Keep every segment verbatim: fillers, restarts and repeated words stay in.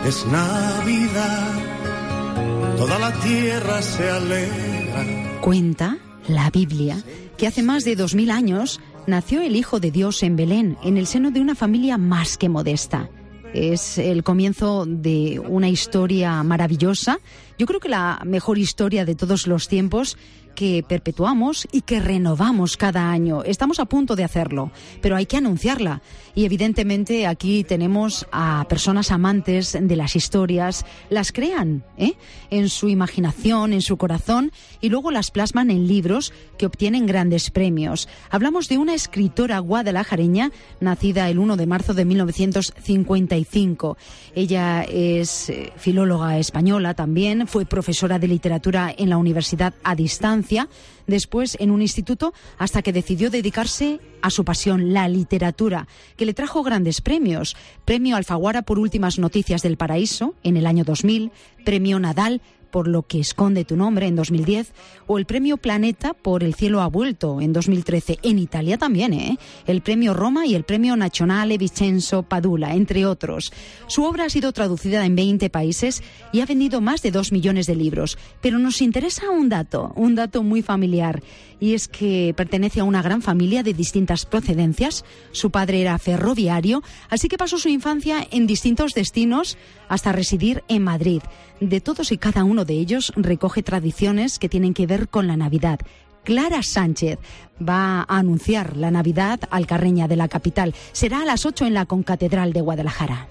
es Navidad, toda la tierra se alegra. Cuenta la Biblia que hace más de dos mil años nació el Hijo de Dios en Belén, en el seno de una familia más que modesta. Es el comienzo de una historia maravillosa, yo creo que la mejor historia de todos los tiempos, que perpetuamos y que renovamos cada año. Estamos a punto de hacerlo, pero hay que anunciarla. Y evidentemente aquí tenemos a personas amantes de las historias, las crean ¿eh? en su imaginación, en su corazón, y luego las plasman en libros que obtienen grandes premios. Hablamos de una escritora guadalajareña, nacida el uno de marzo de mil novecientos cincuenta y cinco. Ella es eh, filóloga española también, fue profesora de literatura en la Universidad a Distancia, después en un instituto, hasta que decidió dedicarse a su pasión, la literatura, que le trajo grandes premios. Premio Alfaguara por Últimas Noticias del Paraíso en el año dos mil, Premio Nadal por Lo que esconde tu nombre en dos mil diez, o el Premio Planeta por El cielo ha vuelto en dos mil trece, en Italia también, ¿eh? El Premio Roma y el Premio Nazionale Vincenzo Padula, entre otros. Su obra ha sido traducida en veinte países y ha vendido más de dos millones de libros. Pero nos interesa un dato, un dato muy familiar, y es que pertenece a una gran familia de distintas procedencias. Su padre era ferroviario, así que pasó su infancia en distintos destinos hasta residir en Madrid. De todos y cada uno de ellos recoge tradiciones que tienen que ver con la Navidad. Clara Sánchez va a anunciar la Navidad alcarreña de la capital. Será a las ocho en la Concatedral de Guadalajara.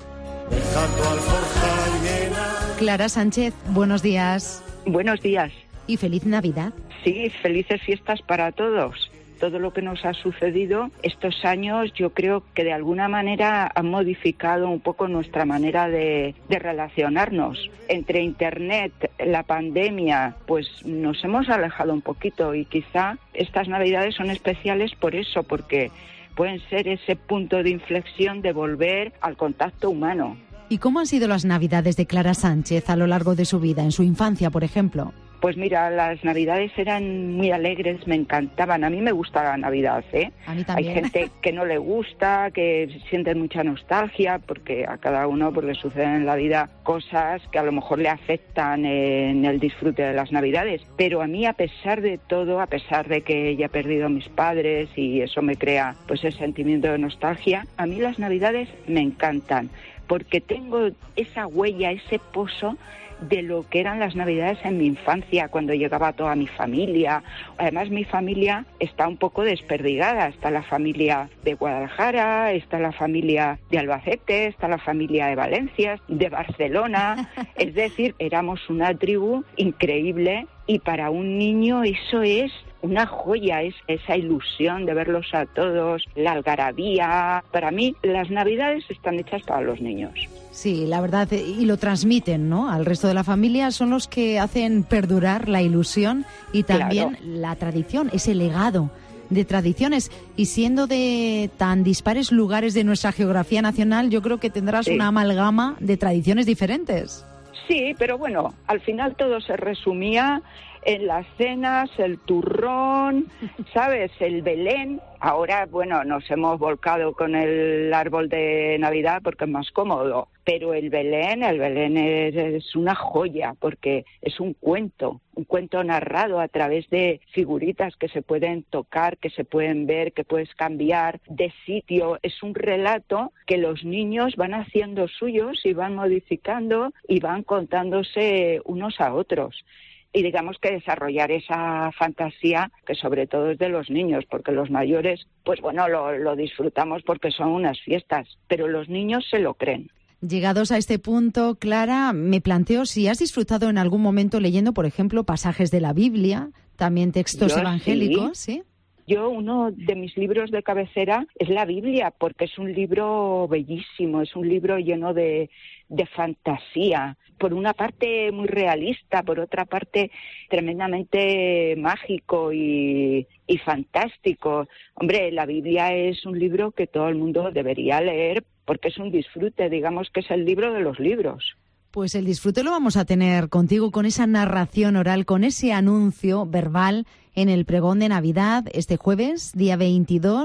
Clara Sánchez, buenos días. Buenos días. Y feliz Navidad. Sí, felices fiestas para todos. Todo lo que nos ha sucedido estos años, yo creo que de alguna manera han modificado un poco nuestra manera de, de relacionarnos. Entre Internet, la pandemia, pues nos hemos alejado un poquito, y quizá estas Navidades son especiales por eso, porque pueden ser ese punto de inflexión de volver al contacto humano. ¿Y cómo han sido las Navidades de Clara Sánchez a lo largo de su vida, en su infancia, por ejemplo? Pues mira, las Navidades eran muy alegres, me encantaban. A mí me gusta la Navidad, ¿eh? A mí también. Hay gente que no le gusta, que siente mucha nostalgia, porque a cada uno pues, le suceden en la vida cosas que a lo mejor le afectan en el disfrute de las Navidades. Pero a mí, a pesar de todo, a pesar de que ya he perdido a mis padres y eso me crea pues ese sentimiento de nostalgia, a mí las Navidades me encantan, porque tengo esa huella, ese pozo de lo que eran las Navidades en mi infancia, cuando llegaba toda mi familia. Además, mi familia está un poco desperdigada. Está la familia de Guadalajara, está la familia de Albacete, está la familia de Valencia, de Barcelona. Es decir, éramos una tribu increíble, y para un niño eso es una joya, es esa ilusión de verlos a todos, la algarabía. Para mí, las Navidades están hechas para los niños. Sí, la verdad, y lo transmiten, ¿no?, al resto de la familia. Son los que hacen perdurar la ilusión y también claro, la tradición, ese legado de tradiciones. Y siendo de tan dispares lugares de nuestra geografía nacional, yo creo que tendrás sí. una amalgama de tradiciones diferentes. Sí, pero bueno, al final todo se resumía en las cenas, el turrón, ¿sabes?, el Belén. Ahora, bueno, nos hemos volcado con el árbol de Navidad porque es más cómodo, pero el Belén, el Belén es, es una joya, porque es un cuento, un cuento narrado a través de figuritas que se pueden tocar, que se pueden ver, que puedes cambiar de sitio. Es un relato que los niños van haciendo suyos y van modificando y van contándose unos a otros. Y digamos que desarrollar esa fantasía, que sobre todo es de los niños, porque los mayores, pues bueno, lo, lo disfrutamos porque son unas fiestas, pero los niños se lo creen. Llegados a este punto, Clara, me planteo si has disfrutado en algún momento leyendo, por ejemplo, pasajes de la Biblia, también textos Yo evangélicos, ¿sí? ¿sí? Yo, uno de mis libros de cabecera es la Biblia, porque es un libro bellísimo, es un libro lleno de, de fantasía. Por una parte muy realista, por otra parte tremendamente mágico y, y fantástico. Hombre, la Biblia es un libro que todo el mundo debería leer, porque es un disfrute, digamos que es el libro de los libros. Pues el disfrute lo vamos a tener contigo, con esa narración oral, con ese anuncio verbal en el pregón de Navidad este jueves, día veintidós,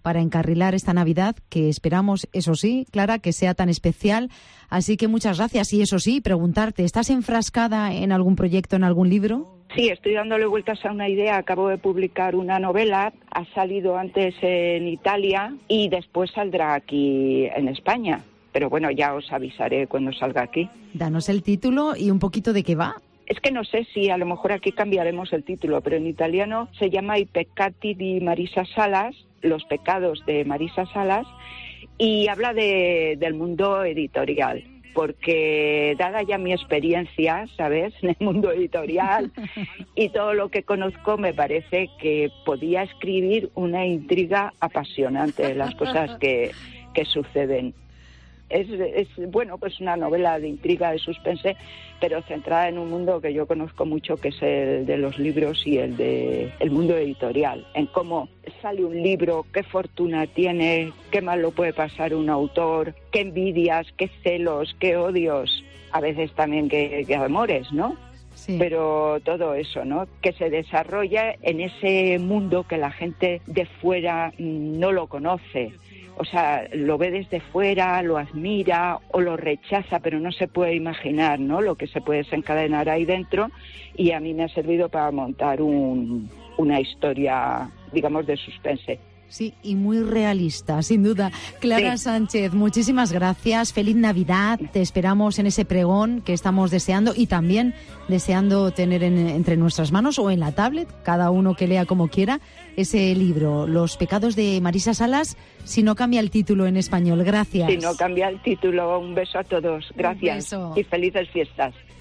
para encarrilar esta Navidad, que esperamos, eso sí, Clara, que sea tan especial. Así que muchas gracias. Y eso sí, preguntarte, ¿estás enfrascada en algún proyecto, en algún libro? Sí, estoy dándole vueltas a una idea. Acabo de publicar una novela, ha salido antes en Italia y después saldrá aquí en España. Pero bueno, ya os avisaré cuando salga aquí. Danos el título y un poquito de qué va. Es que no sé si a lo mejor aquí cambiaremos el título, pero en italiano se llama I peccati di Marisa Salas, los pecados de Marisa Salas, y habla de, del mundo editorial, porque dada ya mi experiencia, ¿sabes?, en el mundo editorial y todo lo que conozco, me parece que podía escribir una intriga apasionante de las cosas que, que suceden. Es, es, bueno, pues una novela de intriga, de suspense, pero centrada en un mundo que yo conozco mucho, que es el de los libros y el de el mundo editorial, en cómo sale un libro, qué fortuna tiene, qué mal lo puede pasar un autor, qué envidias, qué celos, qué odios, a veces también qué, qué amores, ¿no? Sí. Pero todo eso, ¿no?, que se desarrolla en ese mundo que la gente de fuera no lo conoce. O sea, lo ve desde fuera, lo admira o lo rechaza, pero no se puede imaginar, ¿no?, lo que se puede desencadenar ahí dentro. Y a mí me ha servido para montar un, una historia, digamos, de suspense. Sí, y muy realista, sin duda. Clara sí. Sánchez, muchísimas gracias. Feliz Navidad. Te esperamos en ese pregón que estamos deseando y también deseando tener en, entre nuestras manos o en la tablet, cada uno que lea como quiera, ese libro, Los pecados de Marisa Salas, si no cambia el título en español. Gracias. Si no cambia el título, un beso a todos. Gracias. Y felices fiestas.